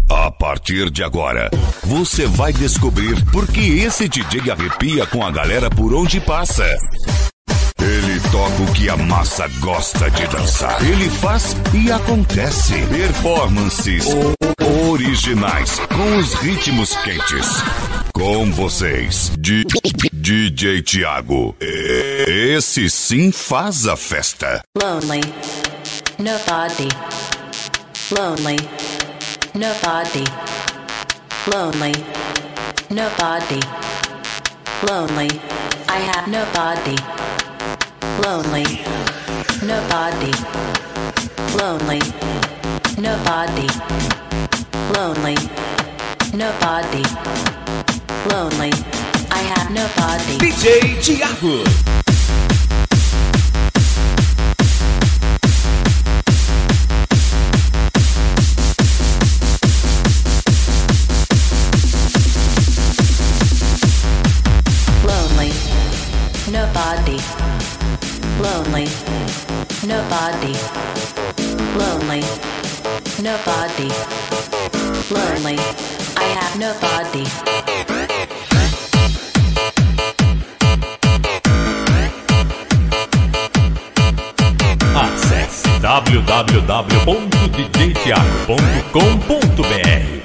A partir de agora, você vai descobrir por que esse DJ arrepia com a galera por onde passa. Ele toca o que a massa gosta de dançar. Ele faz e acontece. Performances originais com os ritmos quentes. Com vocês, DJ Thiago. Esse sim faz a festa. Lonely, nobody. Lonely, nobody. Lonely, nobody. Lonely, I have nobody. Lonely, nobody. Lonely, nobody. Lonely, nobody. Lonely, I have nobody. DJ Thiago. Lonely, nobody. Lonely, nobody. Lonely, nobody. Lonely, I have nobody. Acesse www.djtiago.com.br.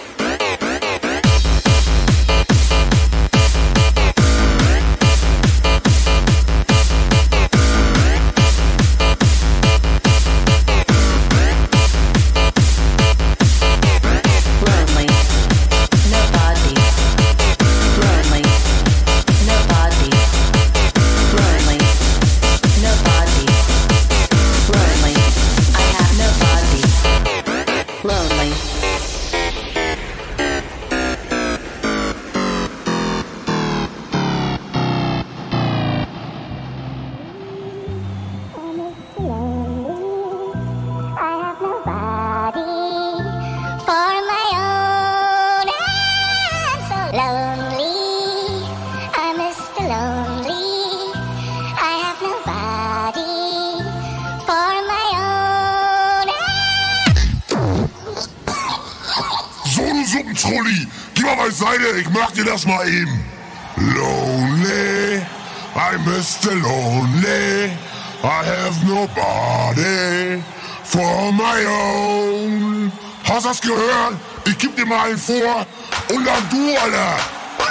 Trulli, gib mal beiseite, ich mach dir das mal eben. Lonely, I'm Mr. Lonely, I have nobody for my own. Hast du das gehört? Ich geb dir mal einen vor und dann du, Alter.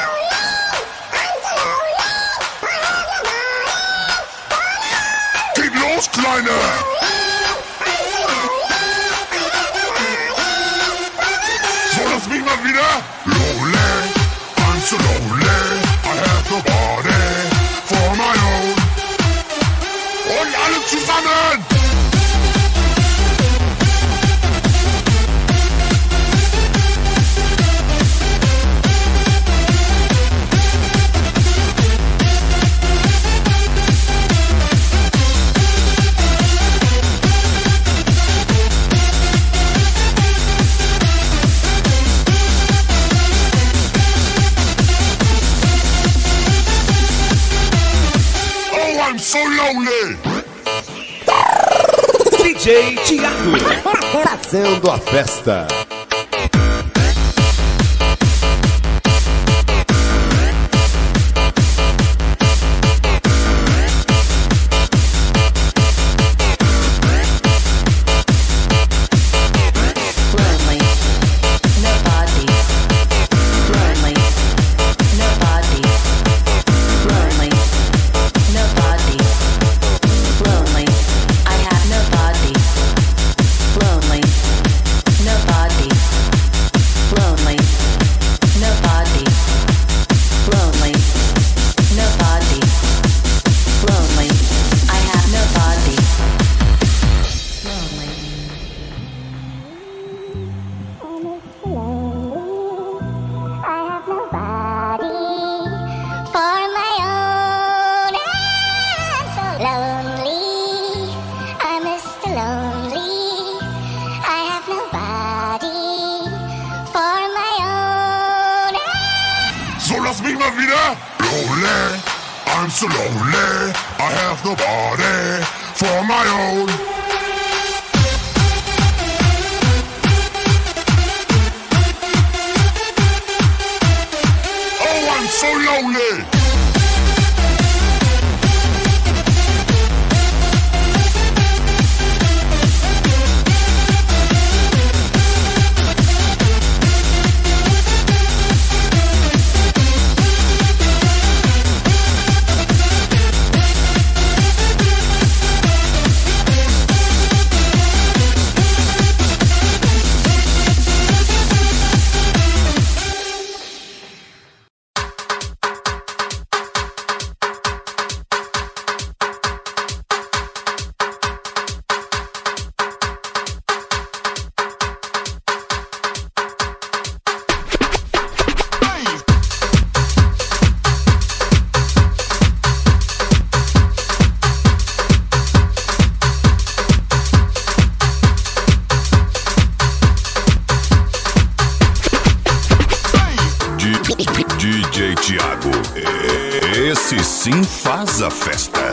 Geht los, Kleiner. Lass mich mal wieder. Lonely, I'm so lonely, I have nobody for my own. Und alle zusammen! I'm so lonely. DJ Thiago. Fazendo a festa. Lass mich mal wieder. Lonely, I'm so lonely, I have nobody for my own. DJ Thiago. Esse sim faz a festa.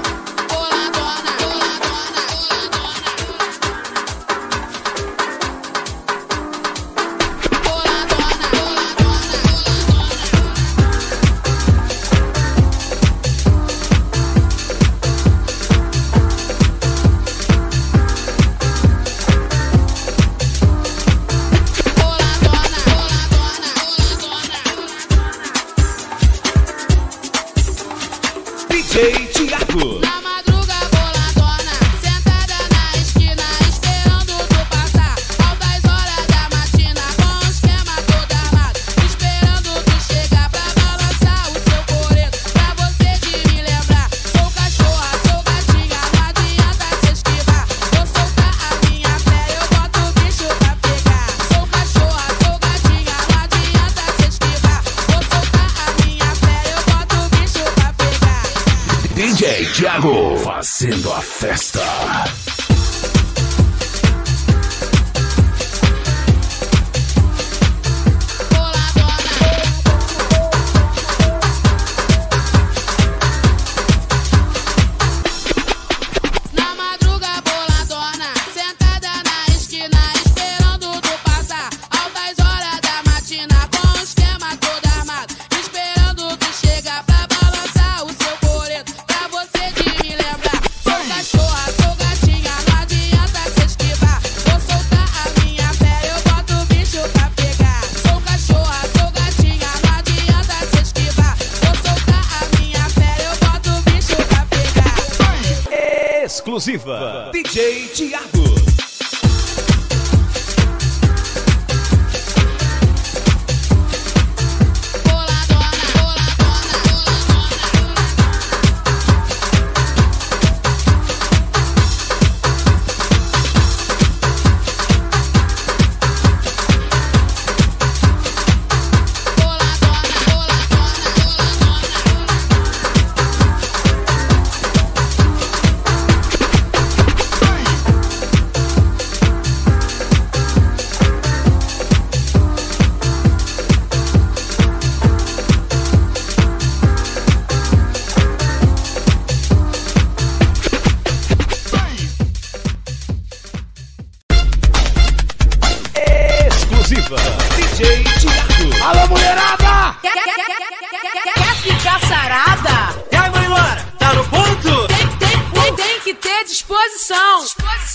DJ Thiago. Na madruga boladona, sentada na esquina, esperando tu passar. Altas horas da matina, com o esquema todo armado, esperando tu chegar pra balançar o seu coreto, pra você de me lembrar. Sou cachorra, sou gatinha, não adianta se esquivar. Vou soltar a minha fé, eu boto o bicho pra pegar. Sou cachorra, sou gatinha, não adianta se esquivar. Vou soltar a minha fé, eu boto o bicho pra pegar. DJ Thiago fazendo a festa. Na madruga boladona, sentada na esquina, esperando tu passar. Altas horas da matina, com o esquema todo armado, esperando tu chegar pra balançar o seu coreto, pra você de me lembrar. Sou cachorra, sou gatinha, não adianta se esquivar. Vou soltar a minha fé, eu boto o bicho pra pegar. Sou cachorra, sou gatinha, não adianta se esquivar. Vou soltar a minha fé, eu boto o bicho pra pegar. Exclusiva DJ Thiago. Exclusiva DJ Thiago. Alô, mulherada! Quer ficar sarada? E aí, vai embora? Tá no ponto? Tem que ter disposição.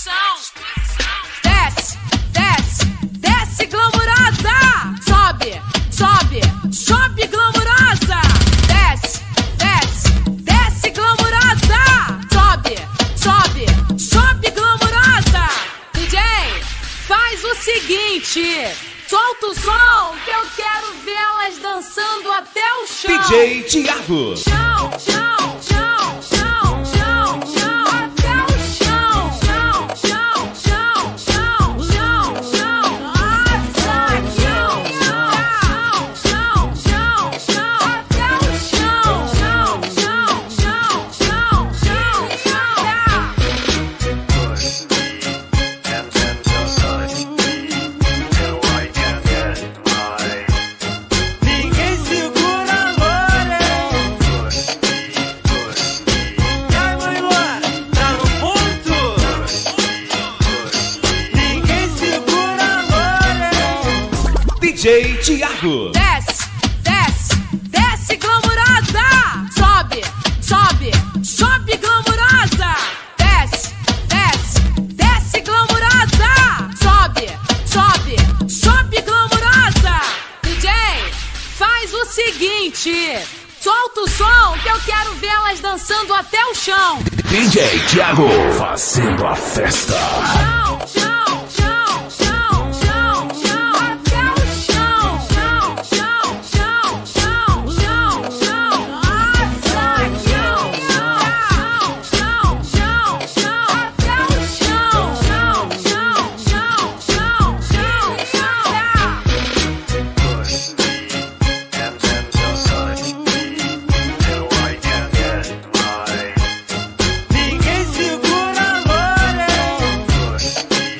Desce, desce, desce glamurosa. Sobe, sobe, sobe glamurosa. Desce, desce, desce glamurosa. Sobe, sobe, sobe glamurosa. DJ, faz o seguinte. Solta o som que eu quero vê-las dançando até o chão. DJ Thiago. Chão, chão, chão, chão, chão, chão, até o chão. Chão, chão, chão, chão, chão, chão. Nossa, chão, chão, chão, chão, chão, até o chão. Chão, chão, chão, chão, chão, chão. Ninguém segura agora. Vai, vai embora, tá no ponto. Ninguém segura agora. DJ Thiago. Desce, desce, desce glamurosa. Sobe, sobe, sobe glamurosa. Desce, desce, desce glamurosa. Sobe, sobe, sobe glamurosa. DJ, faz o seguinte. Solta o som que eu quero vê-las dançando até o chão. DJ Thiago fazendo a festa. Chão, chão, chão, chão, chão, chão, até o chão. Chão, chão, chão, chão, chão, chão. Nossa, chão, chão, chão, chão, chão, até o chão. Chão, chão, chão, chão, chão, Ninguém segura agora.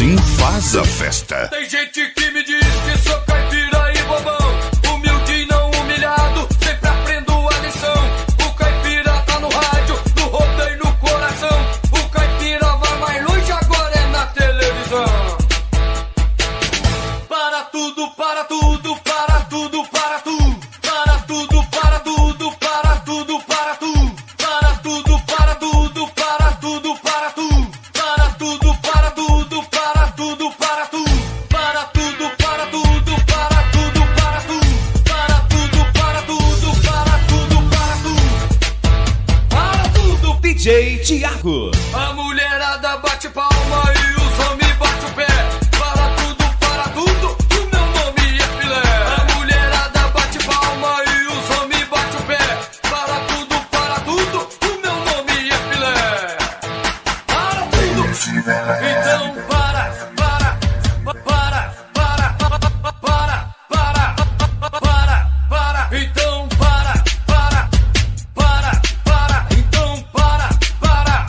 sim faz a festa. Tem gente que me diz que sou caipira e bobão, humilde e não humilhado, sempre aprendo a lição. O caipira tá no rádio, no rodeio, no coração. O caipira vai mais longe, agora é na televisão. Para tudo, para tudo, para tudo, para tudo. Para tudo, para tudo, para tudo, para tudo. Para tudo, para tudo, para tudo, para tudo. Para tudo, para tudo, para tudo, para tudo. Para tudo, para tudo, para tudo, para tudo. Para tudo, para tudo, para tudo, para tudo. Para tudo. DJ Thiago. A mulherada bate palma e os homens batem o pé. Para tudo, para tudo, o meu nome é filé. A mulherada bate palma e os homens batem o pé. Para tudo, o meu nome é filé. Para tudo. Então para. Então para. Então para.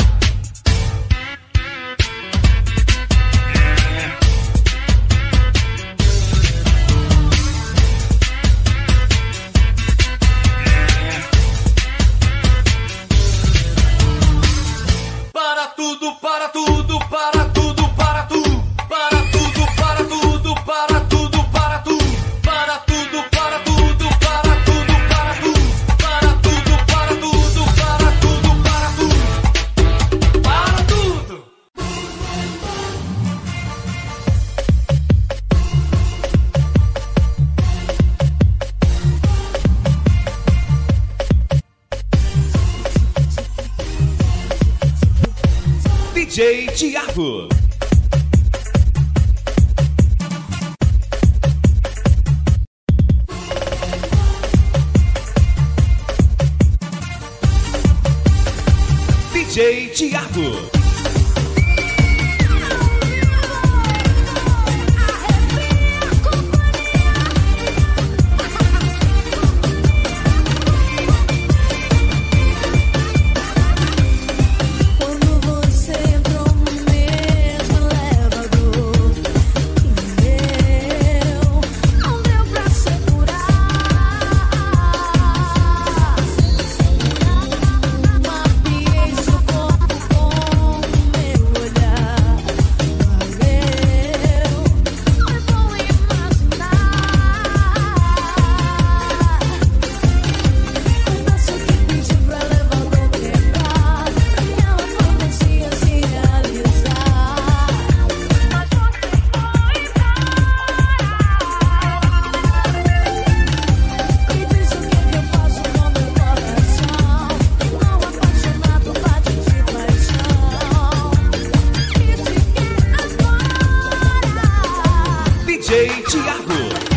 Para tudo, para tudo, para tudo, para tudo. Para tudo, para tudo, para tudo, para tudo. Para tudo, para tudo, para tudo, para tudo. Para tudo, para tudo, para tudo, para tudo. Para tudo. DJ Thiago. DJ Thiago. Quando você entrou no mesmo elevador que eu, não deu pra segurar. Mapeei seu corpo com o meu olhar. Valeu, foi bom imaginar. O passo que pedi pro elevador quebrar, minha fantasia se realizar. Mas você foi embora. Me diz o que eu faço com meu coração. Não apaixonado, bate de paixão. Me diga agora. DJ Thiago.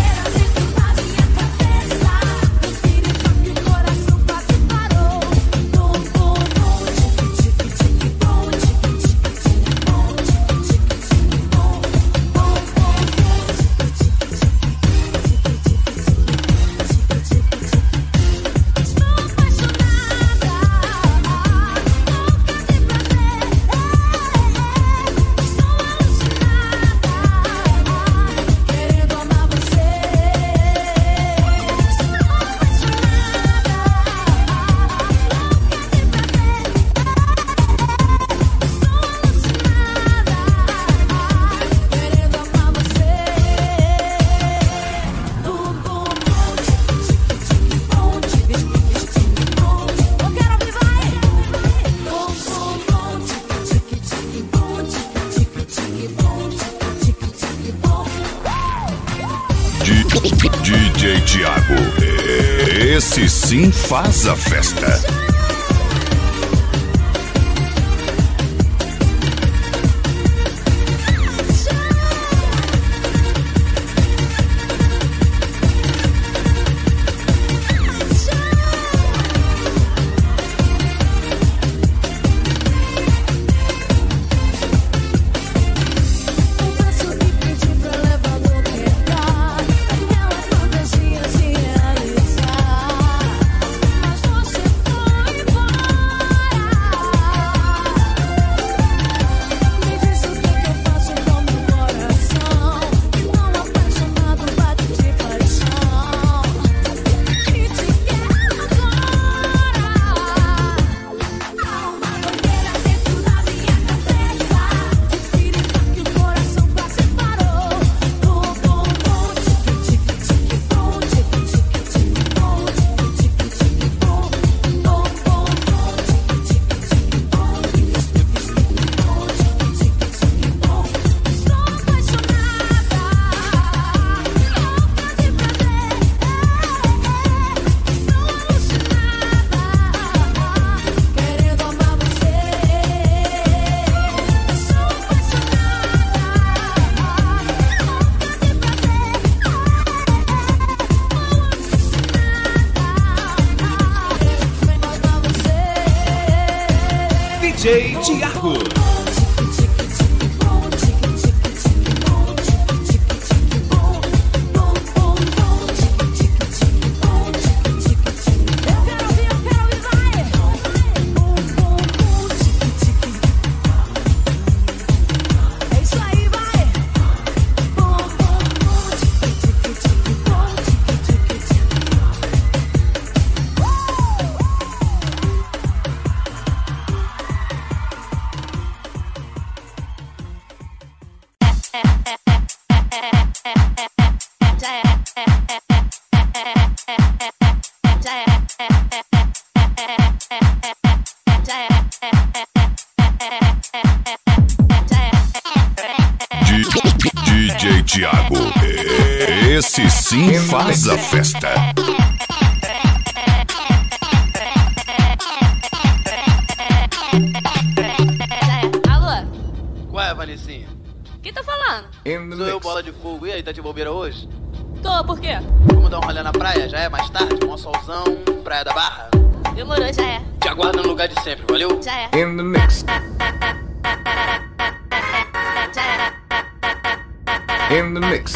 Querendo amar você. Querendo amar você. Eu quero ouvir, vai. DJ Thiago. Esse sim faz a festa. Fantasia se realizar. Mas você foi DJ Thiago. DJ Thiago, esse sim faz a festa. Alô? Qual é, Vanicinha? Quem tá falando? Sou eu, Bola de Fogo. E aí, tá de bobeira hoje? Tô, por quê? Vamos dar um rolê na praia? Já é mais tarde? Um solzão, Praia da Barra. Demorou, já é. Te aguardo no lugar de sempre, valeu? Já é. In the mix. In the mix.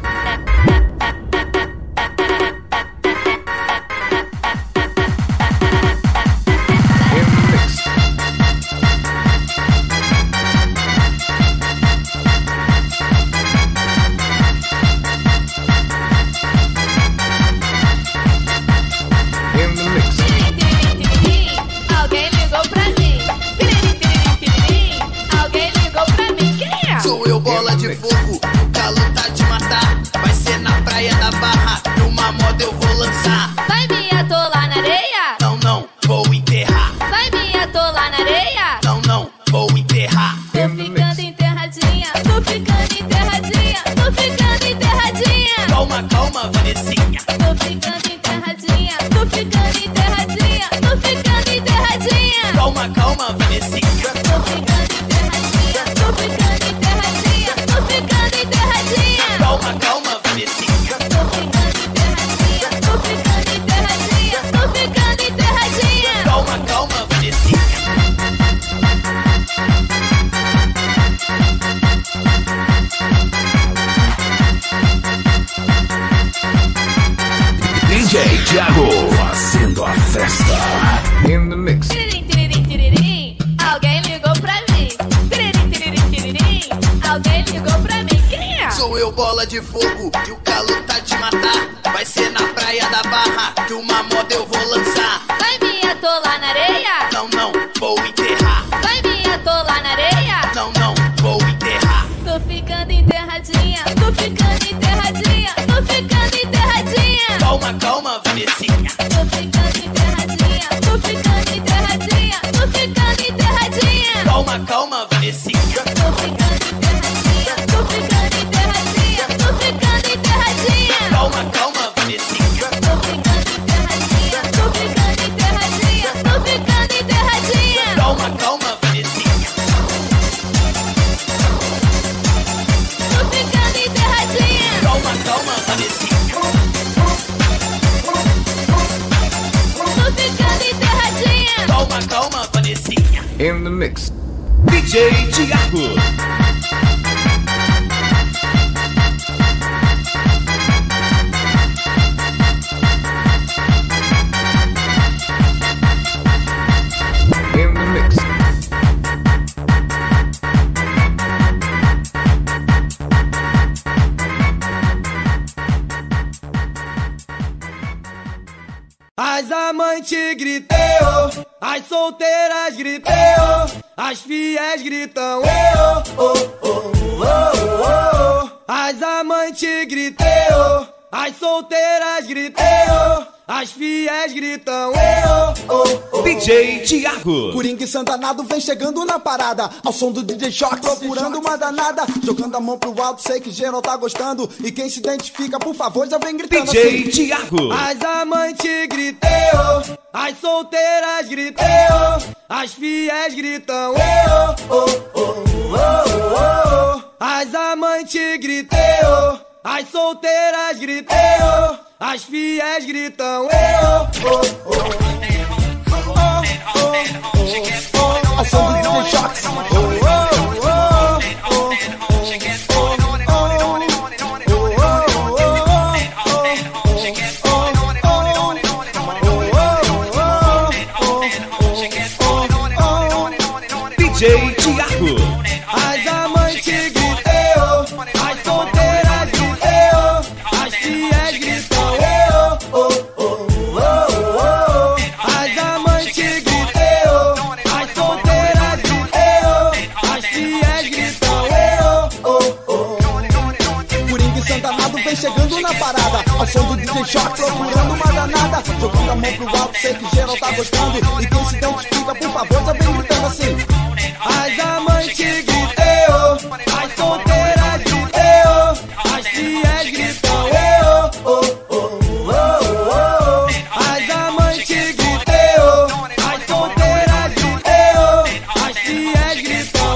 Alguém ligou pra mim. Alguém ligou pra mim. Quem é? Sou eu, Bola de Fogo. O calor tá de matar. Vai ser na Praia da Barra. E uma moda eu vou lançar. Vai me atolar na areia? Não, não, vou enterrar. Vai me atolar na areia? Não, não, vou enterrar. Tô ficando enterradinha. Tô ficando enterradinha. Tô ficando enterradinha. Calma, calma, Vanessinha. Tô ficando enterradinha. Tô ficando enterradinha. Tô ficando enterradinha. Calma, calma, Vanessinha. Tô ficando enterradinha. Tô ficando enterradinha. Tô ficando enterradinha. Calma, calma, Vanessinha. Tô ficando enterradinha. Tô ficando enterradinha. Tô ficando enterradinha. Calma, calma, Vanessinha. DJ Thiago fazendo a festa. In the mix. Tiririm, tiririm, tiririm. Alguém ligou pra mim. Tiririm, tiririm, tiririm. Alguém ligou pra mim. Quem é? Sou eu, Bola de Fogo. E o calor tá de matar. Vai ser na Praia da Barra. Que uma moda eu vou lançar. Vai me atolar na areia? Não, não, vou enterrar. Vai me atolar na areia? Não, não, vou enterrar. Tô ficando enterradinha. Tô ficando enterradinha. Tô ficando enterradinha. Calma, calma, Vanessinha. Tô ficando enterradinha. Tô ficando enterradinha. Tô ficando enterradinha. Calma, calma, Vanessinha. Tô ficando enterradinha. Tô ficando enterradinha. Tô ficando enterradinha. Calma, calma, Vanessinha. Tô ficando enterradinha. Tô ficando enterradinha. Tô ficando enterradinha. Calma, calma, Vanessinha. Tô ficando enterradinha. Calma, calma, Vanessinha. Tô ficando enterradinha. Calma, calma, Vanessinha. In the mix. DJ Thiago. In the mix. As amantes griteu, as solteiras griteu, as fiéis gritam eu, oh, oh, oh, oh, oh. As amantes griteu, as solteiras griteu, as fiéis gritam eu, oh, oh. DJ Thiago. Coringa e Santanado vem chegando na parada, ao som do DJ Choque, procurando uma danada, jogando a mão pro alto, sei que geral tá gostando, e quem se identifica, por favor, já vem gritando DJ assim. Thiago. As amantes griteu, as solteiras griteu, as fiéis gritam eu, oh, oh, oh, oh, oh. As amantes griteu, as solteiras griteu, as fiéis gritam eu, oh, oh, oh, oh, oh, oh. As som do DJ Shox. DJ Thiago. As amantes gritam, as solteiras gritam, as fiéis gritam, as amantes gritam, as solteiras gritam, as fiéis gritam, Coringa e Santanado vem chegando na parada, ao som do DJ Shox procurando uma danada, jogando a mão pro alto, sei que geral tá gostando, e quem se identifica, por favor, já vem gritando assim. As amantes gritam, as solteiras gritam, as fiéis gritam, as amantes gritam, as solteiras gritam, as fiéis gritam,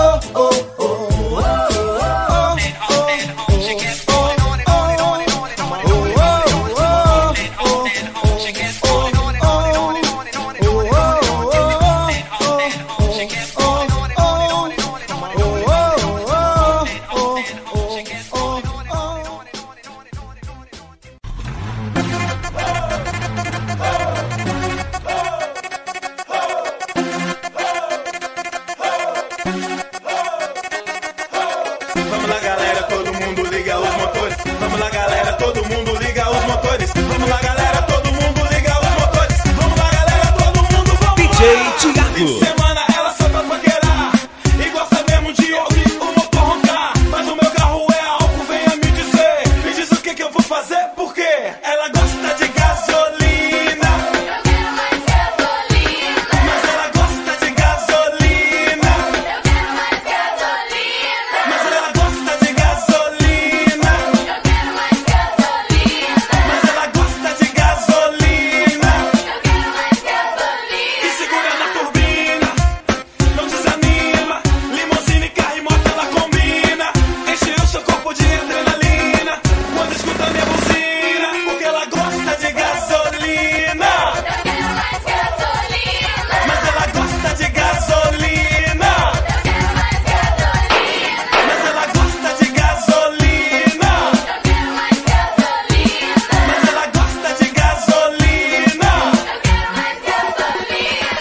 Vamos lá, galera, todo mundo liga os motores. Vamos lá, galera, todo mundo liga os motores. Vamos lá, galera, todo mundo liga os motores. Vamos lá, galera, todo mundo, vamos DJ lá. Thiago. Fim de semana ela só pra paquerar e gosta mesmo de ouvir o motor roncar. Mas o meu carro é álcool, venha me dizer. Me diz o que eu vou fazer, por quê? Ela gosta de gasolina. Eu quero mais gasolina. Mas ela gosta de gasolina. Eu quero mais gasolina. Mas ela gosta de gasolina. Eu quero mais gasolina. Mas ela gosta de gasolina. Eu quero mais gasolina. E segura na turbina, não desanima. Limousine, carro e moto ela combina. Enche o seu corpo de adrenalina quando escuta minha buzina, porque ela gosta de gasolina. Eu quero mais gasolina. Mas ela gosta de gasolina. Eu quero mais gasolina. Mas ela gosta de gasolina. Eu quero mais gasolina. Mas ela gosta de gasolina. Eu quero mais gasolina.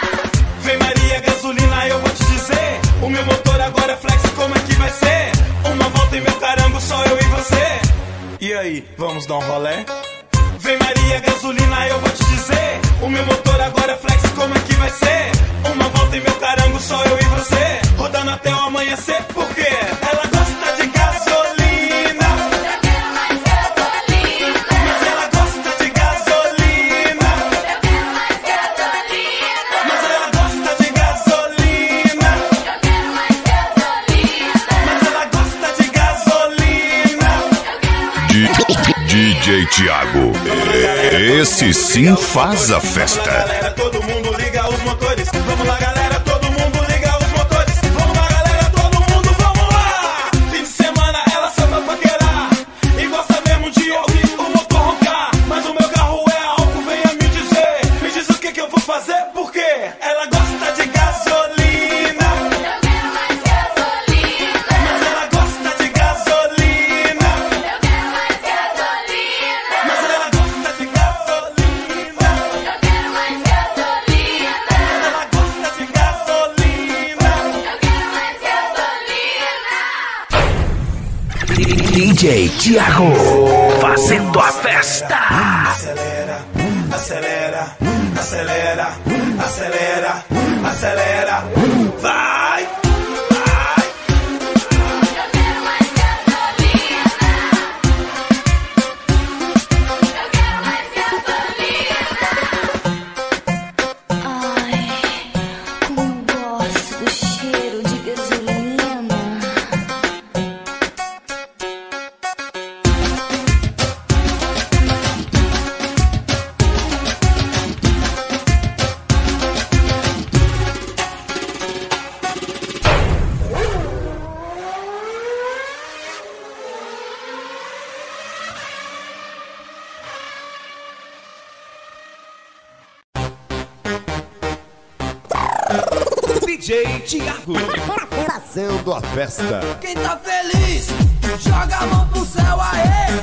Vem Maria, gasolina, eu vou te dizer. O meu motor agora é flex, como é que vai ser? Uma volta em meu carango, só eu e você. E aí, vamos dar um rolé? Vem Maria, gasolina, eu vou te dizer. O meu motor agora é flex, como é que vai ser? Uma volta em meu carango, só eu e você. Rodando até o amanhecer, por quê? Ela gosta de gasolina. Eu quero mais gasolina. Mas ela gosta de gasolina. Eu quero mais gasolina. Mas ela gosta de gasolina. Eu quero mais gasolina. Mas ela gosta de gasolina. DJ Thiago. Esse sim faz a festa. Galera, todo mundo liga os motores. Vamos lá, galera, todo mundo liga os motores. Vamos lá, galera, todo mundo, vamos lá. Fim de semana ela só pra paquerar e gosta mesmo de ouvir o motor roncar. Mas o meu carro é álcool, venha me dizer. Me diz o que eu vou fazer, por quê? Ela gosta de gasolina. Eu quero mais gasolina. Mas ela gosta de gasolina. Eu quero mais gasolina. Mas ela gosta de gasolina. Eu quero mais gasolina. Ela gosta de gasolina. Eu quero mais gasolina. DJ Thiago, fazendo a festa. Acelera, acelera, acelera, acelera, acelera. Vai! Vai! Eu quero mais gasolina. Eu quero mais gasolina. Ai, como gosto do cheiro de gasolina. DJ Thiago. Fazendo a festa. Quem tá feliz, joga a mão pro céu, aê!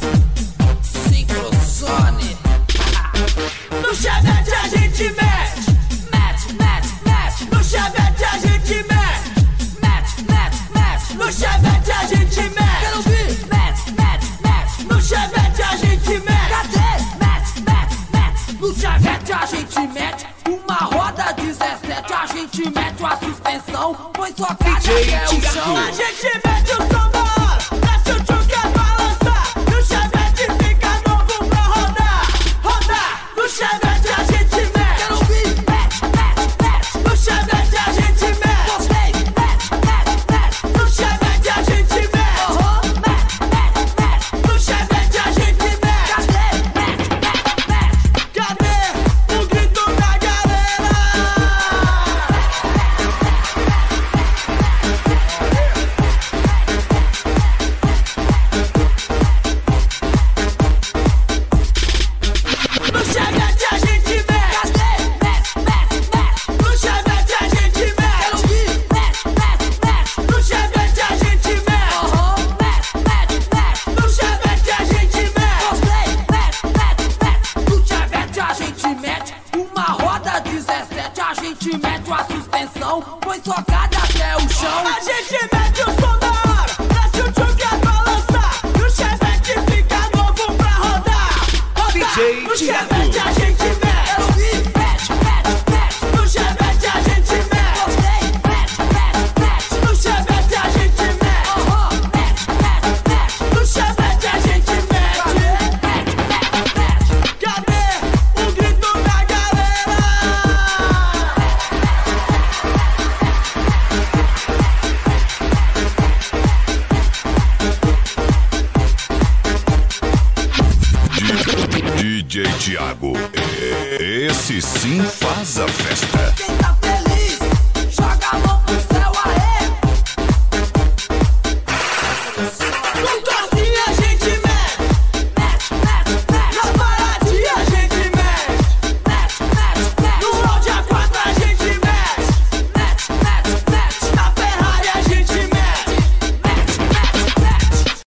Sincrosone. No chevette a gente mete, mete, mete, mete. No chevette a gente mete, mete, mete, mete. No chevette a gente mete. Quero ouvir? Mete, mete, mete. No chevette a gente mete. Cadê? Mete, mete, mete. No chevette a gente mete. Uma roda 17, a gente mete a suspensão. Põe sua cara até o chão. A gente mete o som da hora, desce o tio quer balançar. E o chevette fica novo pra rodar, rodar. No chevette a gente mete. Quero ouvir? Mete, mete, mete. No chevette a gente mete. Vocês, mete, mete, mete. No chevette a gente mete. Mete, mete, mete. No chevette a gente mete. Cadê? Mete, mete, mete. Cadê o grito da galera? No chevette a gente mete. Cadê? Mete, mete, mete. No chevette a gente mete. Quero ouvir? Mete, mete, mete. No chevette a gente mete. Mete, mete, mete. No chevette a gente mete. Vocês, mete, mete, mete. No chevette a gente mete. Uma roda 17, a gente mete a suspensão. Põe socada até o chão. A gente mete o som da hora, desce o tio quer balançar. E o chevette fica novo pra rodar, rodar. DJ No Thiago. chevette a gente mete. Quero ouvir? Mete, mete, mete. No chevette a gente mete. Vocês, mete, mete, mete. No chevette a gente mete. Mete, mete, mete. No chevette a gente mete. Mete, mete, mete. Cadê o grito da galera? DJ Thiago, esse sim faz a festa. Quem tá feliz, joga a mão pro céu, aê! No docinho a gente mete, mete, mete, mete. Na paradinha a gente mete, mete, mete, mete. No round A4 a gente mete, mete, mete, mete. Na Ferrari a gente mete, mete, mete, mete.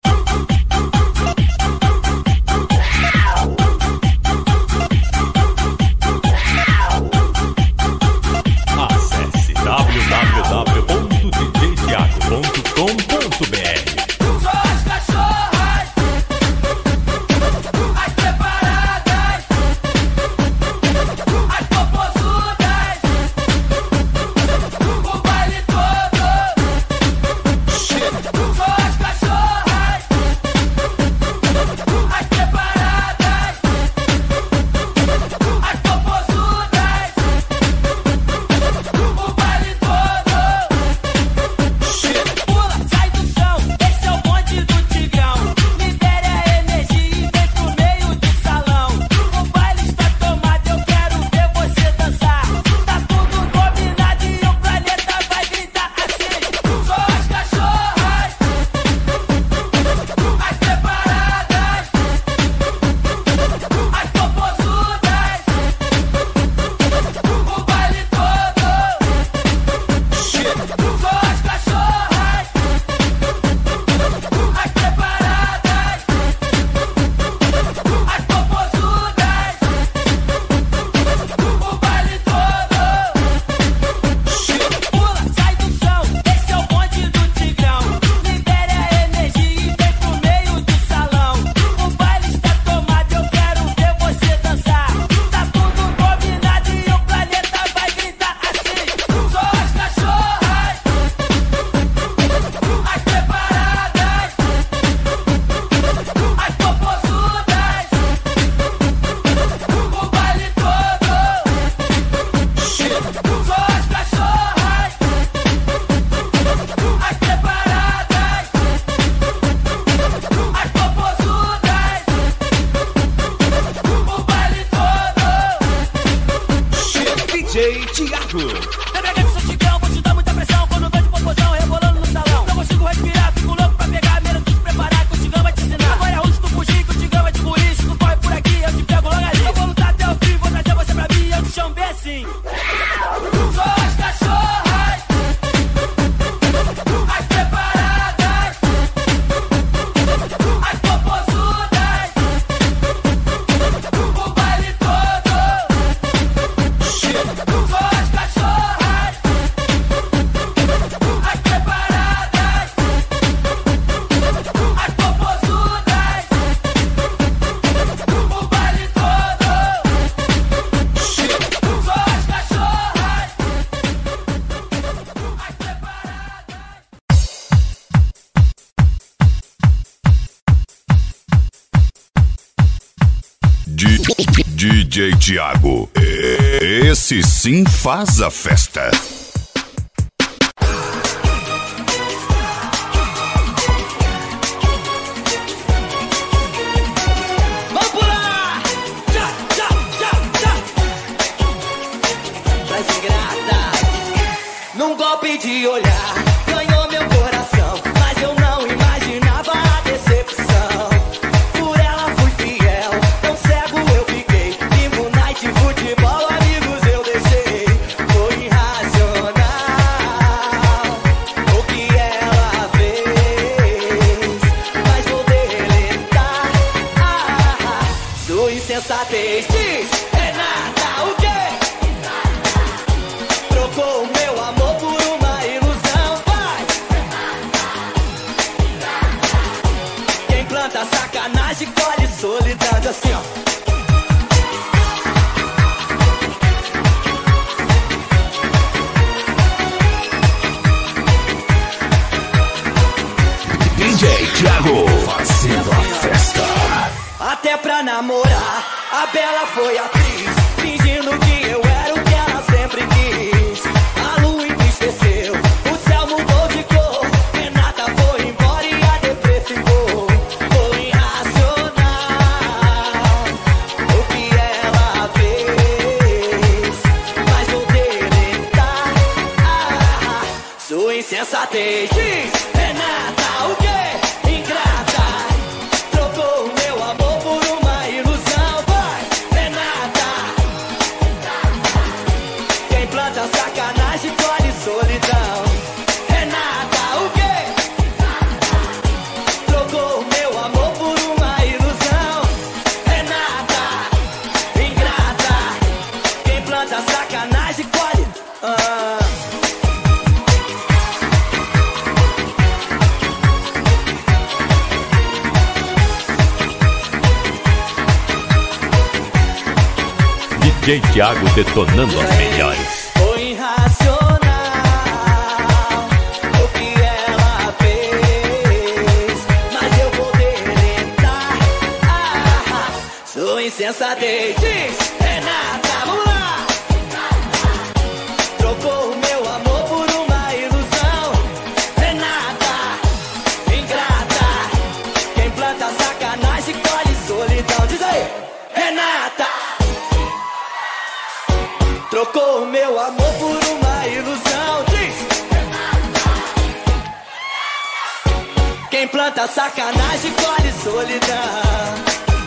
Acesse www DJ Thiago. Esse sim faz a festa. Vamos pular! Tchá, tchá, tchá, tchá. Mas ingrata, num golpe de olhar, ganhou meu coração, mas eu não imaginava a decepção. Por ela fui fiel, tão cego eu fiquei. Limbo, night, futebol, amigos eu deixei. Foi irracional o que ela fez, mas vou deletar sua insensatez. Diz, Renata, o quê? Trocou o meu amor por uma ilusão, vai. Quem planta sacanagem colhe solidão, assim ó. DJ Thiago fazendo a festa. Até pra namorar, a Bela foi atriz, fingindo que eu era o que ela sempre quis. A lua entristeceu, o céu mudou de cor. Renata foi embora e a deprê ficou. Foi irracional o que ela fez, mas vou deletar sua insensatez. Diz, Renata, o quê? Ingrata, trocou o meu amor por uma ilusão, vai. Renata, quem planta sacanagem colhe solidão. Renata, o quê? Trocou o meu amor por uma ilusão. Renata, ingrata, quem planta sacanagem colhe. DJ Thiago detonando as melhores. Foi irracional o que ela fez, mas eu vou deletar sua insensatez. Diz, Renata, vamos lá. Trocou o meu amor por uma ilusão. Renata, ingrata, quem planta sacanagem colhe solidão. Diz aí, Renata, trocou o meu amor por uma ilusão. Diz, quem planta sacanagem colhe solidão.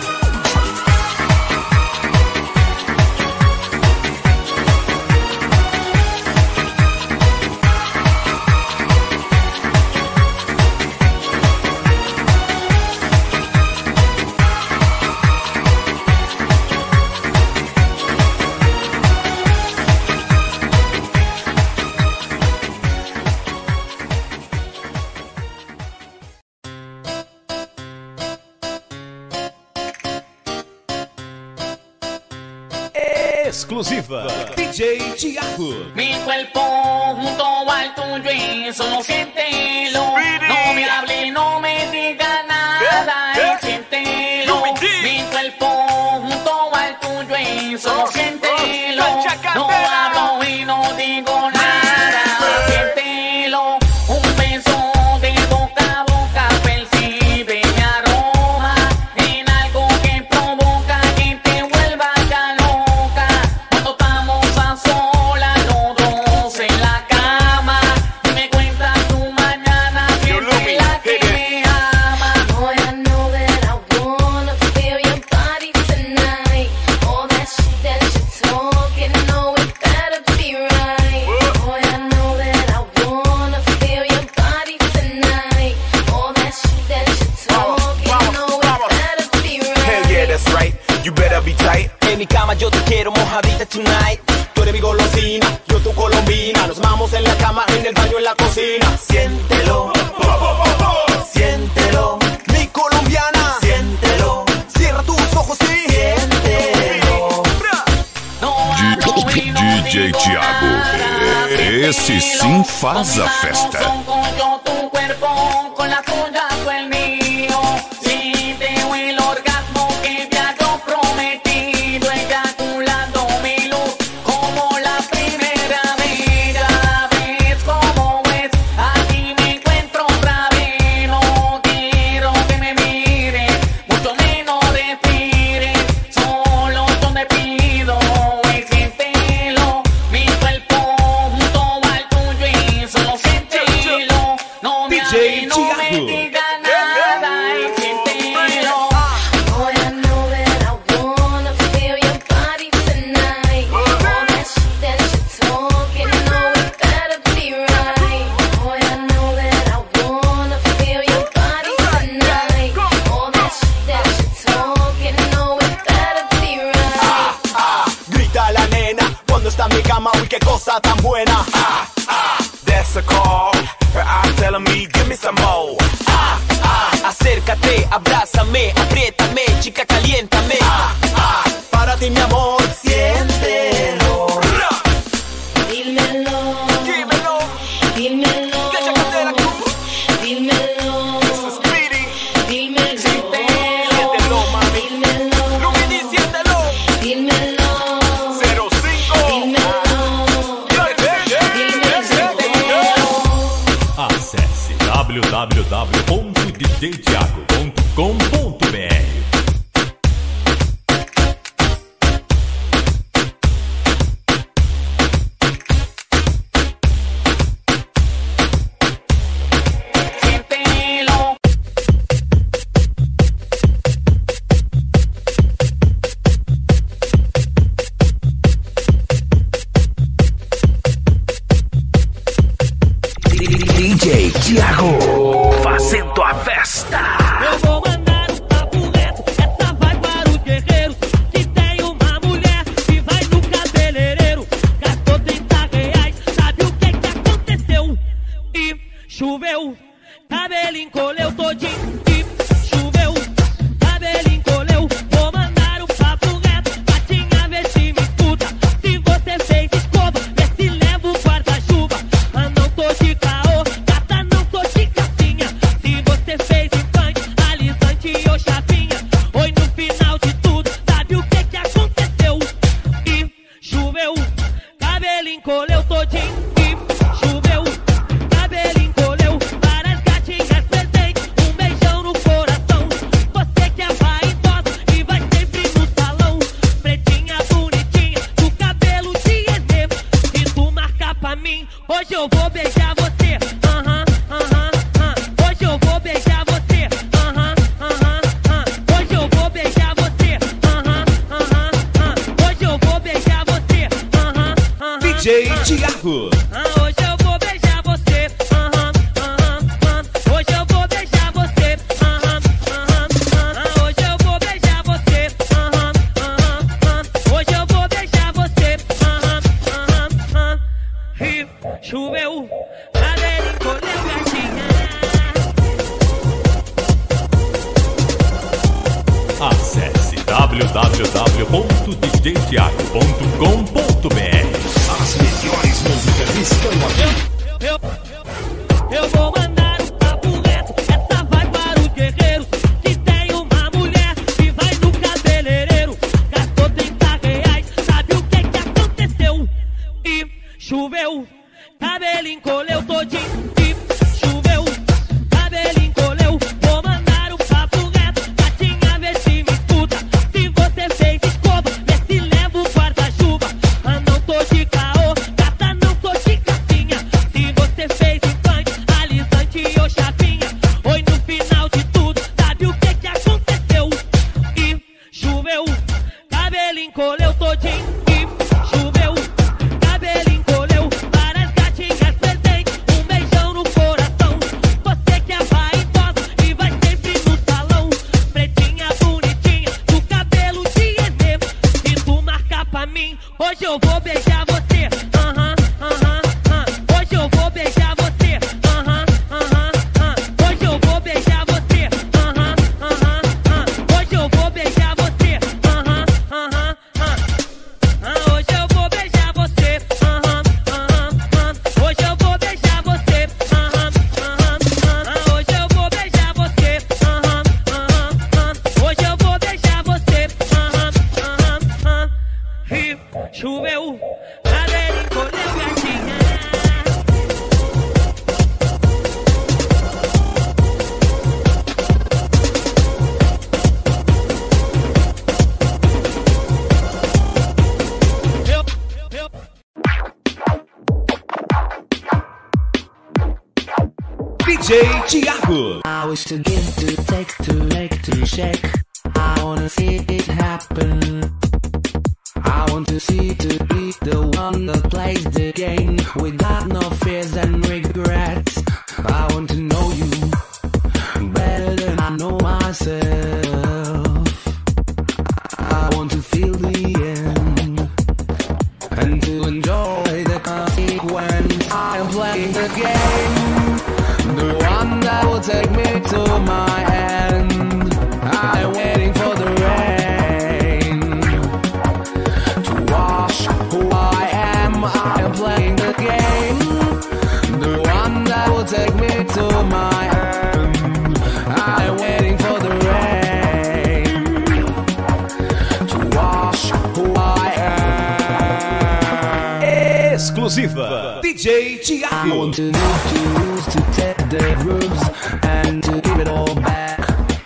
Exclusiva DJ Thiago. Mi cuerpo junto al tuyo y solo siéntelo. No me hable, no me diga nada, siéntelo. Mi cuerpo junto al tuyo y solo siéntelo. No hablo y no digo nada, siéntelo. Un beso de boca a boca percibe mi aroma en algo que provoca que te vuelva ya loca. Cuando estamos a solas los dos en la cama y me cuentas tu mañana, siente la que me ama. Boy, I know that I wanna feel your body tonight. All that shit you're talking, no, it better be right. Boy, I know that I wanna feel your body tonight. All that shit you're talking, no, it better be right. Hell yeah, that's right. You better be tight. En mi cama yo te quiero mojadita tonight. Tú eres mi golosina, yo tu colombina. Nos vamos en la cama, en el baño, en la cocina. Siéntelo, siéntelo, mi colombiana. Siéntelo, cierra tus ojos y siéntelo. DJ Thiago. Esse sim faz a festa. Yo tu cuerpo con la tuya, tú el mío. Si te doy el orgasmo que ya yo prometí. qué cosa tan buena. That's a call. Her eyes telling me, give me some more. Acércate, abrázame, apriétame, chica, caliéntame. Para ti, mi amor, siéntelo. Dímelo, dímelo, dímelo, dímelo, dímelo, siéntelo, mami. dímelo, Lumini, siéntelo. dímelo, 05. Acesse www.djtiago.com.br. DJ Tiago, fazendo a festa. Eu vou mandar um papo reto, essa vai para os guerreiros. Que tem uma mulher que vai no cabeleireiro, gastou R$30, sabe o que aconteceu? E choveu, cabelo encolheu todinho. E choveu, cabelo encolheu. Vou mandar um papo reto, gatinha, vê se me escuta. Se você fez escova, vê se leva o guarda-chuva. Mas não tô de caô, gata, não tô de capinha. Se você fez implante, alisante ou chapinha, oi, no final de tudo, sabe o que aconteceu? E choveu, cabelo encolheu todinho. E choveu, cabelo encolheu. Várias gatinhas presentes, um beijão no coração. Você que é vaidosa e vai sempre no salão. Pretinha, bonitinha, do cabelo de Enê. Se tu marcar pra mim, hoje eu vou beijar você. Hoje eu vou beijar você. Hoje eu vou beijar você. Hoje eu vou beijar você. DJ Tiago. Hoje eu vou beijar você. Hoje eu vou beijar você. Hoje eu vou beijar você. Hoje eu vou beijar você. E choveu, cabelo encolheu, gatinha. Acesse www.djtiago.com.br. As melhores músicas estão aqui. Eu vou mandar um papo reto, essa vai para os guerreiros. Que tem uma mulher que vai no cabeleireiro, gastou R$30, sabe o que aconteceu? E choveu, cabelo encolheu todinho. E choveu, cabelo encolheu. Vou mandar um papo reto, gatinha, vê se me escuta. Se você fez escova, vê se leva o guarda-chuva. Mas não tô de caô, gata, não tô de capinha. Se você fez implante, alisante ou chapinha, oi, no final de tudo, sabe o que aconteceu? E choveu, cabelo encolheu todinho. E choveu, cabelo encolheu. Várias gatinhas presentes, um beijão no coração. Você que é vaidosa e vai sempre no salão. Pretinha, bonitinha, do cabelo de Enê. Se tu marcar pra mim, hoje eu vou beijar você. Hoje eu vou beijar você. Hoje eu vou beijar você. Hoje eu vou beijar você. Hoje eu vou beijar você. Hoje eu vou beijar você. Hoje eu vou beijar você. Hoje eu vou beijar você. E choveu, cabelo encolheu, gatinha. DJ Tiago. I wish to give, to take, to make, to shake. I wanna see it happen. I want to see to be the one that plays the game without no fears and regrets. I want to know you better than I know myself. I want to feel the end and to enjoy the game, the one that will take me to my end. I'm waiting for the rain to wash who I am. I am playing the game, the one that will take me to my end. I'm waiting for the rain to wash who I am. Exclusiva DJ I want to need to use to take the grooves and to give it all back.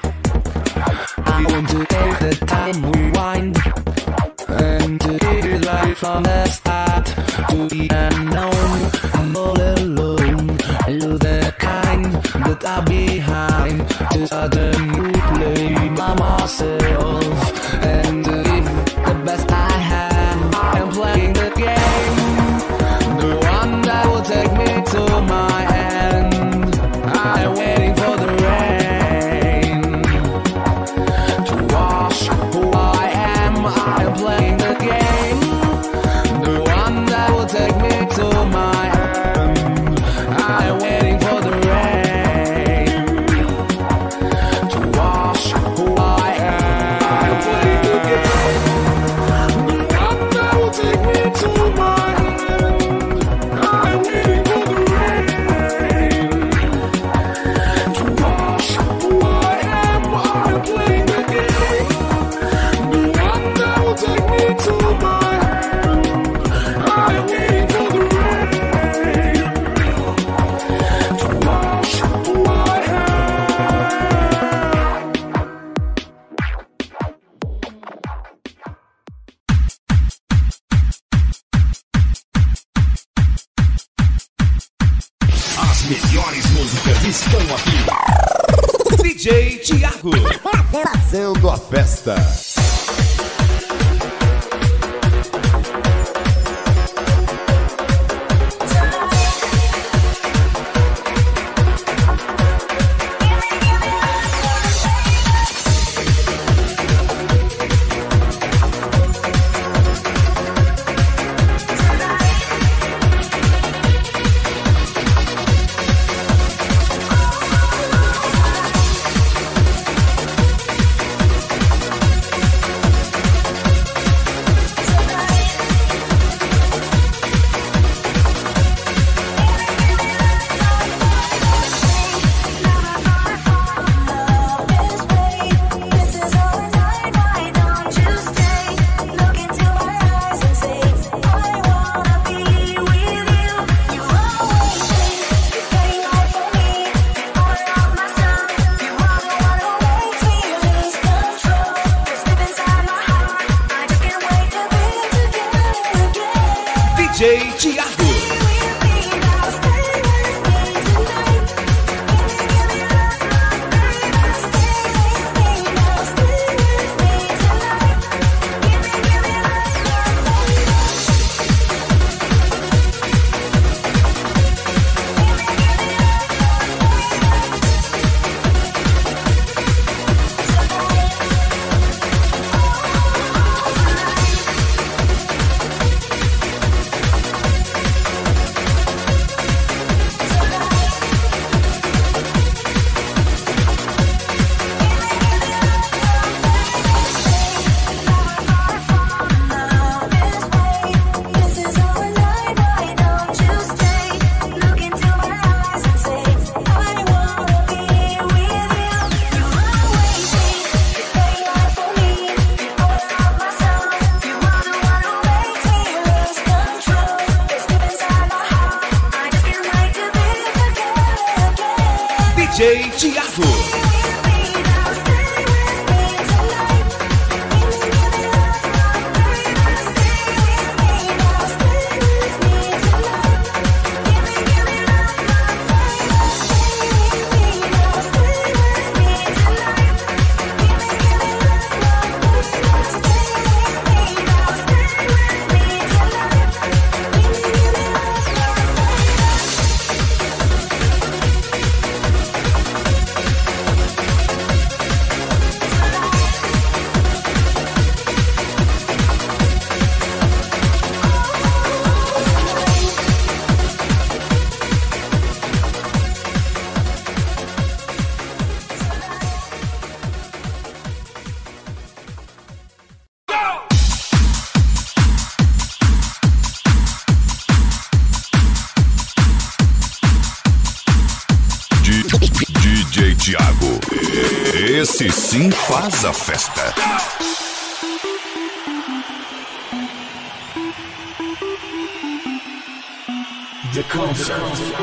I want to take the time, rewind, and to give it right from the start. To be unknown, I'm all alone. I lose the kind that are behind. To start a new play by myself and to give the best I have. I am playing the game, the one that will take me to my end. I'm waiting for the rain to wash who I am. I'm playing the game, the one that will take me to my end. I'm waiting for the rain to wash who I am. I'm playing the game, the one that will take me to my end. I'm waiting for the rain to wash who I am. I'm playing the game, the one that will take me to my end. I'm waiting for the rain to wash who I am. As melhores músicas estão aqui. DJ Thiago. Fazendo a festa. DJ Thiago. Esse sim faz a festa. The concert.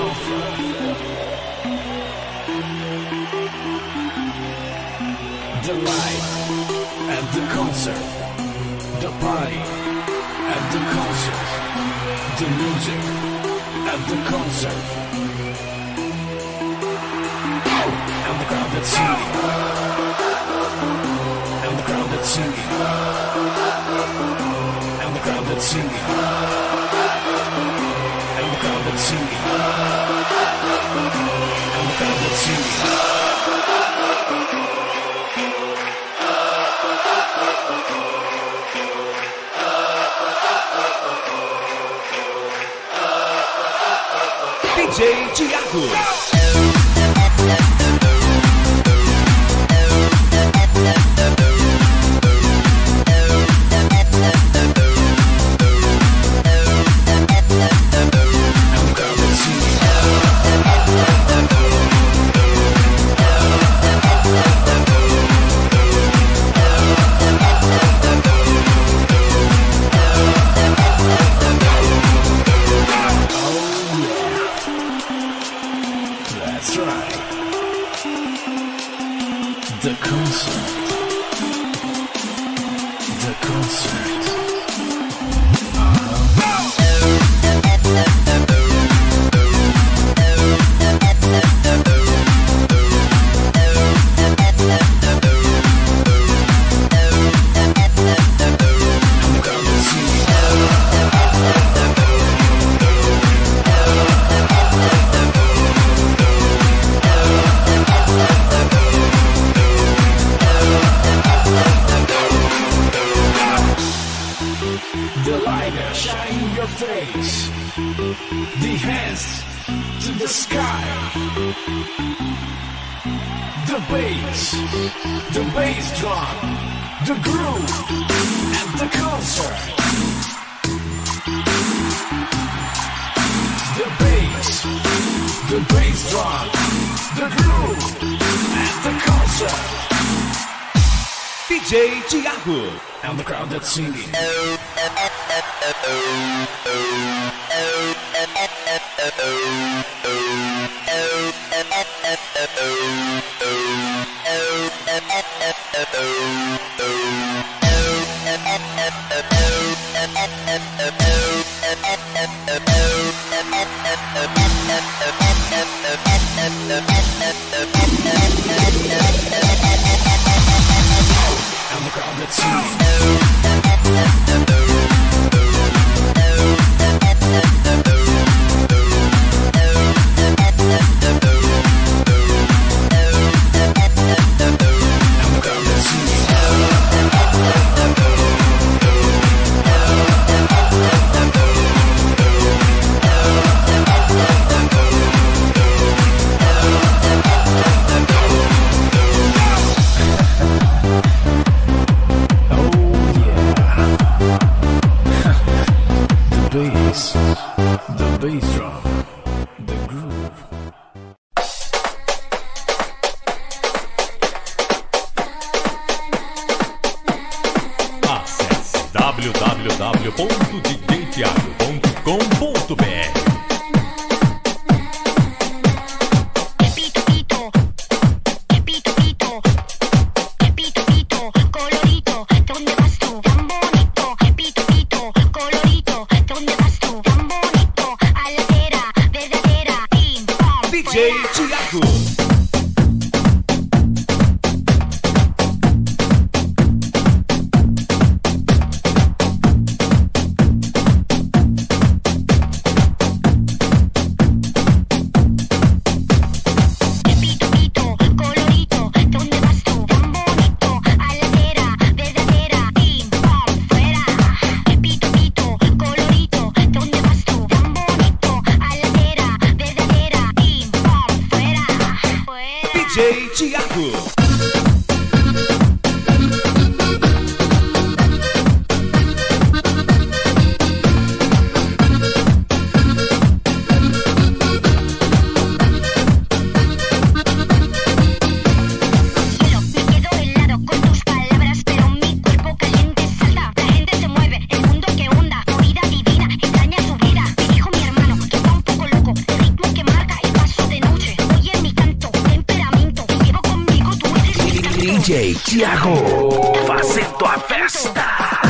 The light at the concert. The party at the concert. The music at the concert. And the crowd that's singing. And the crowd that's singing. And the crowd that's singing. And the crowd that's singing. And the crowd that's singing. DJ Thiago. That's right. The concert. The concert. The light shine your face. The hands to the sky. The bass drum, the groove, and the concert. The bass drum, the groove, and the concert. DJ Thiago. And the crowd that's singing. And the crowd that's singing. The bass drum, the groove. Acesse www.djtiago.com.br. DJ Thiago. DJ Thiago fazendo a festa.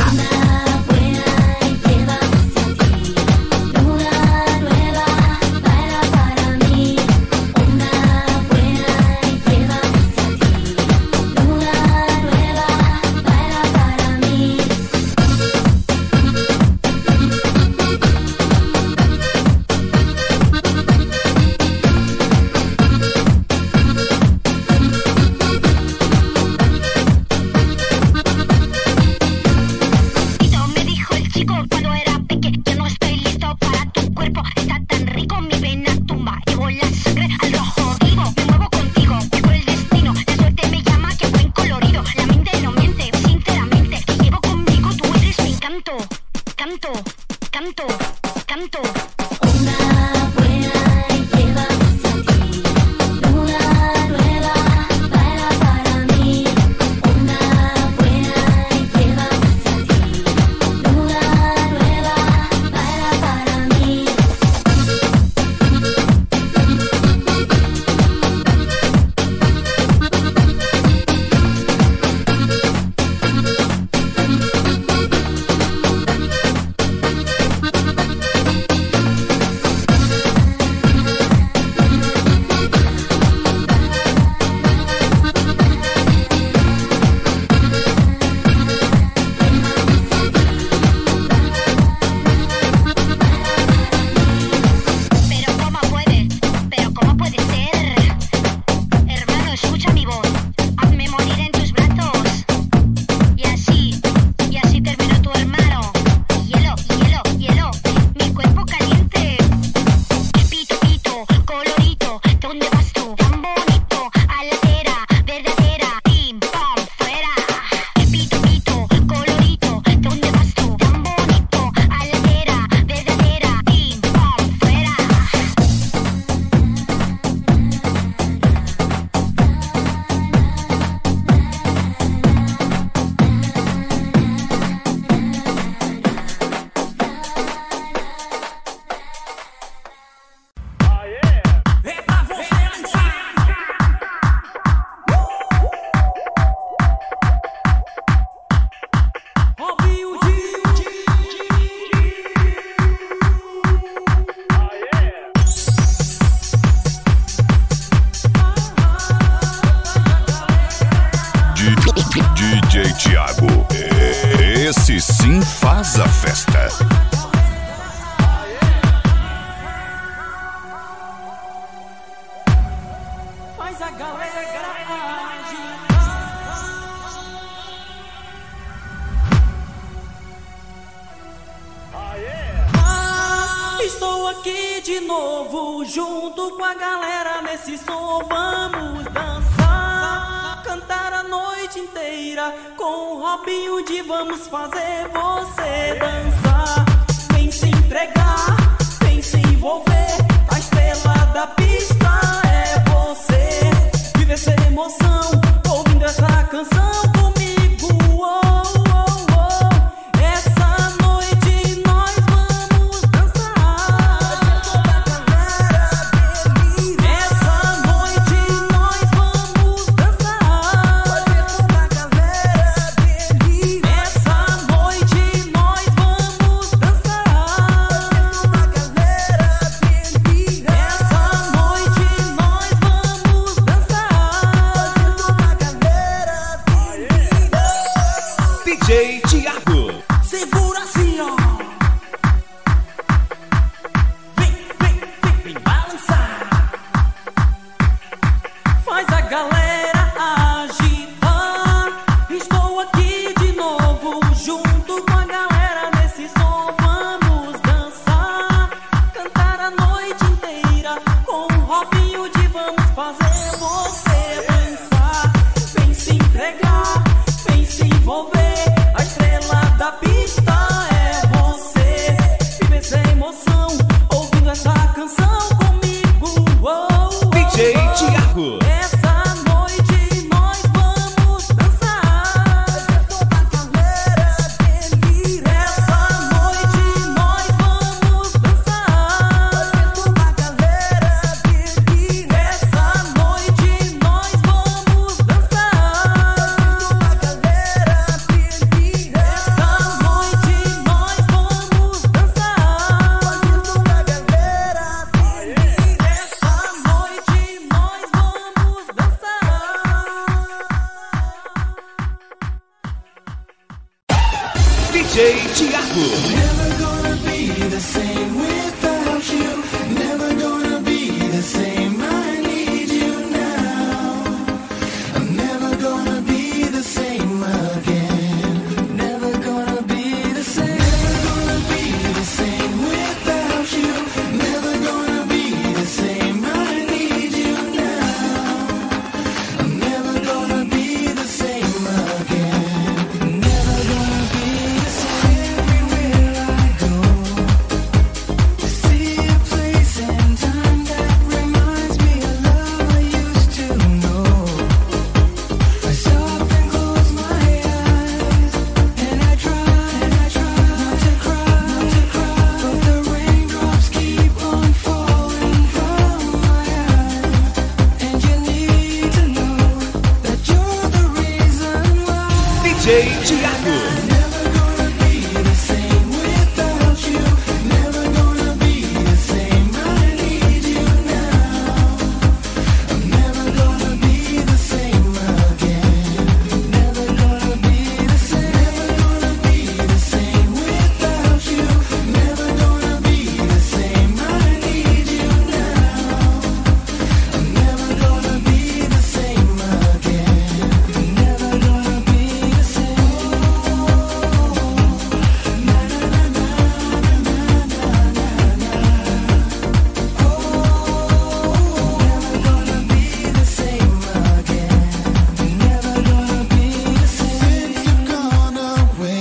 DJ Thiago, esse sim faz a festa. Faz a galera estou aqui de novo, junto com a galera nesse som. Vamos dançar, cantar a noite inteira. Com o Robinho de vamos fazer você dançar. Vem se entregar, vem se envolver. A estrela da pista é você. Vive essa emoção, ouvindo essa canção comigo. Oh, oh, oh. Essa noite nós vamos dançar. Essa noite nós vamos dançar. Essa noite nós vamos dançar. DJ Thiago. Never gonna be the same without you. Never gonna be the same. I need you now. I'm never gonna be the same again. Never gonna be the same. Never gonna be the same without you. Never gonna be the same. I need you now. I'm never gonna be the same again. Never gonna be the same everywhere I go. To see a place and time that reminds me of love I used to know. I stop and close my eyes, and I try not to cry, but the raindrops keep on falling from my eyes, and you need to know that you're the reason why. DJ Thiago. Never gonna be the same without you. Never gonna be the same. I need you now. I'm never gonna be the same again. Never gonna be the same. Never gonna be the same without you. Never gonna be the same. I need you now. I'm never gonna be the same again. Never gonna be the same. Since you've gone away,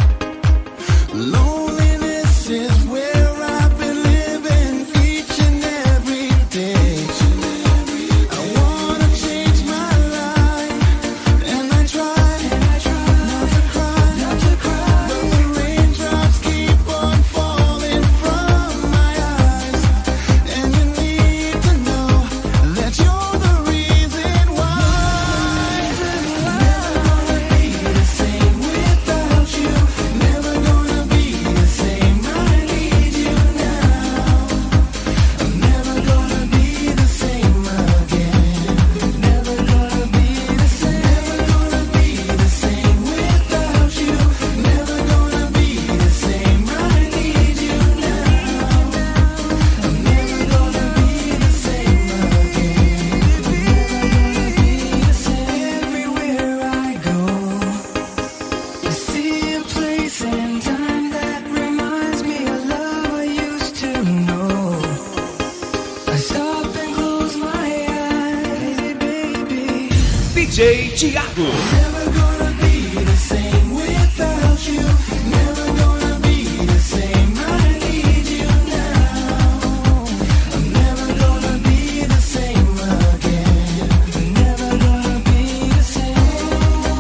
loneliness is where I've been living each and every day. I wanna change my life, and I try not to cry, but the raindrops keep on falling from my eyes, and you need to know that you're the reason why. Never gonna be the same without you. Never gonna be the same. I need you now. I'm never gonna be the same again. Never gonna be the same. Never gonna be the same without you. Never gonna be the same. I need you now. I'm never gonna be the same again. Never gonna be the same everywhere I go. To see a place and time that reminds me of love I used to know. I stop and close my eyes, baby. DJ Thiago. Never gonna be the same without you. Never gonna be the same. I need you now. I'm never gonna be the same again. Never gonna be the same.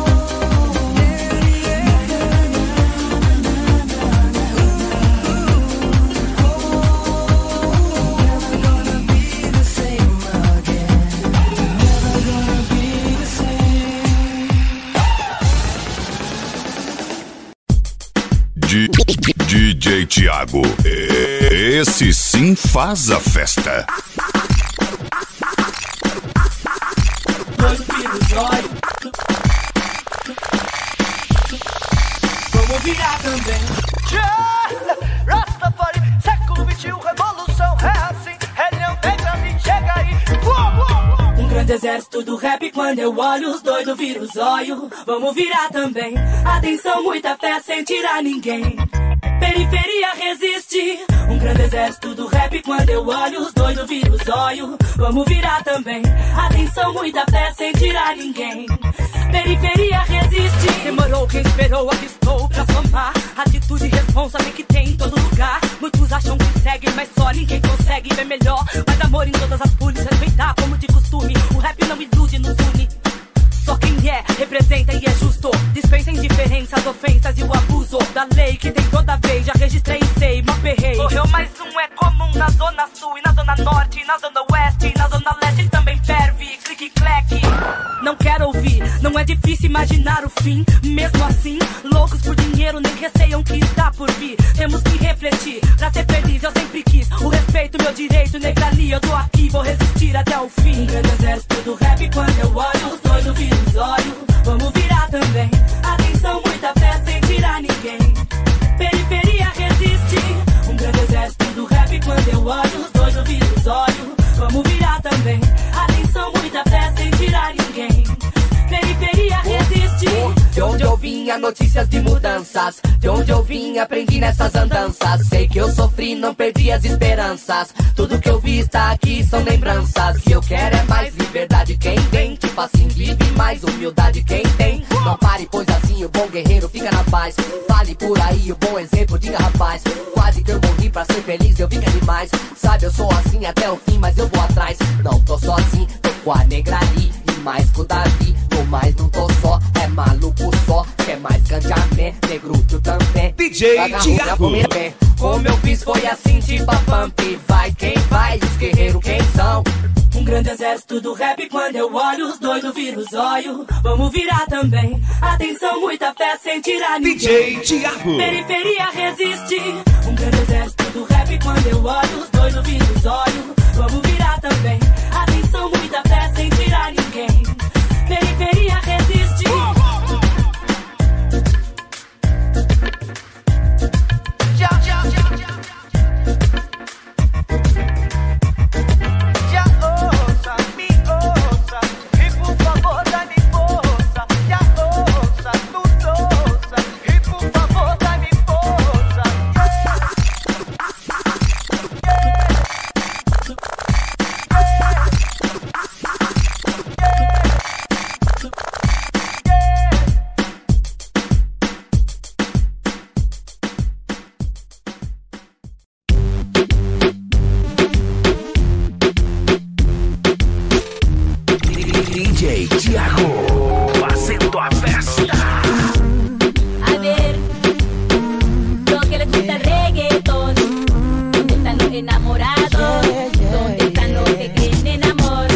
Never gonna be the same again. Never gonna be the same. DJ Thiago. Esse sim faz a festa. Doido vira os olhos. Vamos virar também. Rastafari, século XXI, revolução é assim. Ele não tem pra mim, chega aí. Um grande exército do rap, quando eu olho, os doidos viram os olhos. Vamos virar também. Atenção, muita fé sem tirar ninguém. Periferia resiste. Um grande exército do rap, quando eu olho, os doidos viram os olhos. Vamos virar também. Atenção, muita fé sem tirar ninguém. Periferia resiste. Demorou, quem esperou, avistou pra somar. Atitude responsável que tem em todo lugar. Muitos acham que segue, mas só ninguém consegue ver melhor. Mais amor em todas as polícias, respeitar como de costume. O rap não ilude, nos une. Só quem é, representa e é justo. Dispensa indiferenças, ofensas e o abuso da lei que tem toda vez. Já registrei e sei, mó perrei. Morreu mais um, é comum na zona sul e na zona norte, na zona oeste, na zona leste também ferve. Clique, cleque. Não quero ouvir, não é difícil imaginar o fim. Mesmo assim, loucos por dinheiro nem receiam que está por vir. Temos que refletir, pra ser feliz eu sempre quis. O respeito, meu direito, negrali, eu tô aqui, vou resistir até o fim. Grande exército do rap, quando eu olho, os doidos viram os olhos. Vamos virar também, atenção, muita fé sem tirar ninguém. dia notícias de mudanças. De onde eu vim, aprendi nessas andanças. Sei que eu sofri, não perdi as esperanças. Tudo que eu vi está aqui, são lembranças. O que eu quero é mais liberdade, quem tem. Tipo assim, vive mais humildade, quem tem. Não pare, pois assim o bom guerreiro fica na paz. Fale por aí o bom exemplo, diga rapaz. Quase que eu morri pra ser feliz, eu vi que é demais. Sabe, eu sou assim até o fim, mas eu vou atrás. Não tô sozinho, tô com a negra ali. E mais com o Davi, no mais não tô só. É maluco só, quer mais canjamé. Negrúcio também. DJ Thiago. Como eu fiz foi assim, tipo a pump. Vai quem vai, os guerreiros quem são. Um grande exército do rap, quando eu olho, os doidos viram os olhos. Vamos virar também. Atenção, muita fé sem tirar ninguém. DJ Thiago. Periferia resiste. Um grande exército do rap, quando eu olho, os doidos viram os olhos. Vamos virar também. Atenção, muita fé sem tirar ninguém. Periferia resiste. DJ Thiago, fazendo a festa. A ver, lo que les gusta el reggaetón. ¿Dónde están los enamorados? ¿Dónde están los que tienen amor?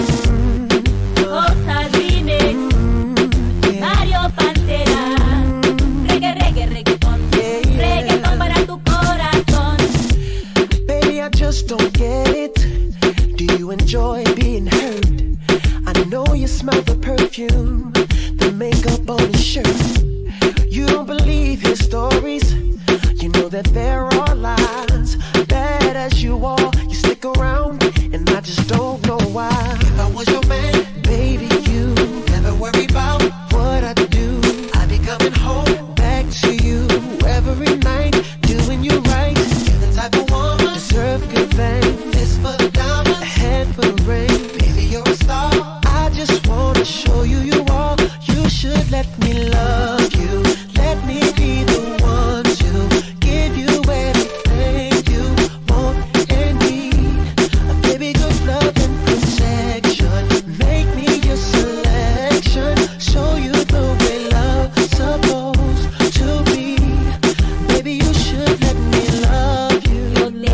Costa Remix, Mario Pantera. Reggae, reggae, reggaetón. Reggaetón para tu corazón. Baby, I just don't get it. Do you enjoy being hurt? I know you smell the perfume, the makeup on his shirt. You don't believe his stories. You know that there are lies. Bad as you are, you stick around, and I just don't know why. If I was your man, baby, you never worry about what I do. I be coming home back to you every night, doing you right. You're the type of woman deserve good things. This for the diamonds, a head for the ring. Baby, you're a star. I just wanna show you you are. You should let me love you. Let me be the one to give you everything you want and need. A baby, good love and protection. Make me your selection. Show you the way love's supposed to be. Baby, you should let me love you.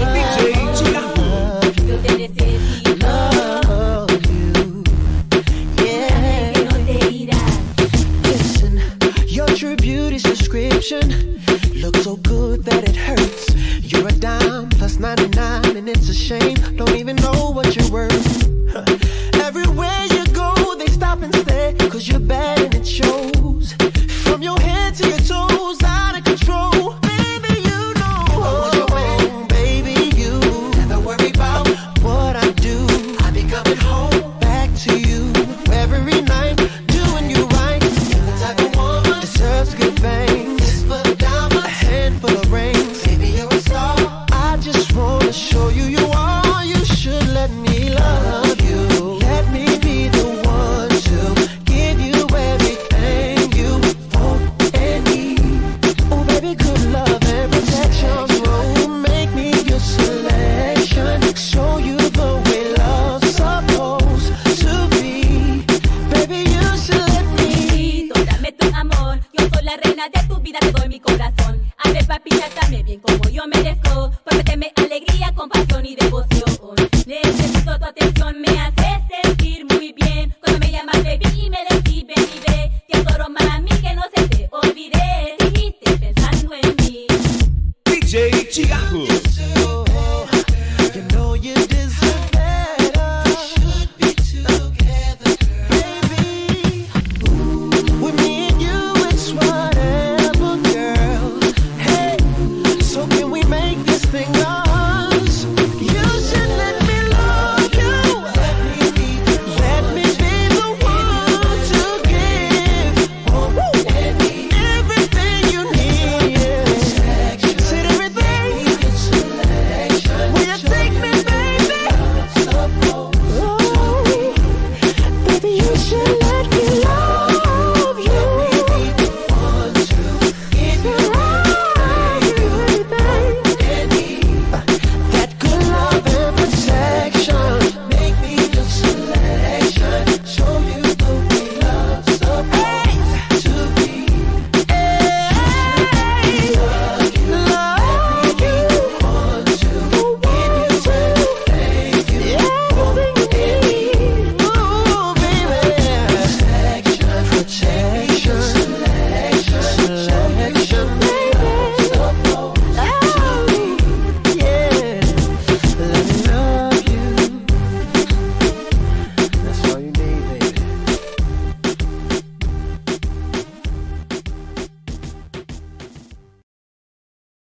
Yo te necesito. Listen, your true beauty's description looks so good that it hurts. You're a dime plus 99, and it's a shame. Don't even know what you're worth. Everywhere you go, they stop and stare, 'cause you're bad and it shows. From your head to your toes, out of control. Baby, you know. Oh, baby, you never worry about what I do. I be coming home back to you every night, doing you right. You're the type of woman deserves good things. This for the diamond, a handful of rings. Baby, you're a star. I just wanna show you you are. You should let me love you. Let me be the one to give you everything you want and need. Oh, baby, good love and protection. Oh, make me your selection. Show you the way love's supposed to be. Baby, you should let me. Dame tu amor, yo soy la reina de tu vida, te doy mi corazón. A ver, papi, trátame bien como yo merezco. Prométeme alegría, compasión y devoción. Necesito tu atención, me hace sentir muy bien. Cuando me llamas baby y me decís ven y ve. Te adoro, mami, que no se te olvide. Dijiste pensando en mí. DJ Thiago. You know you do.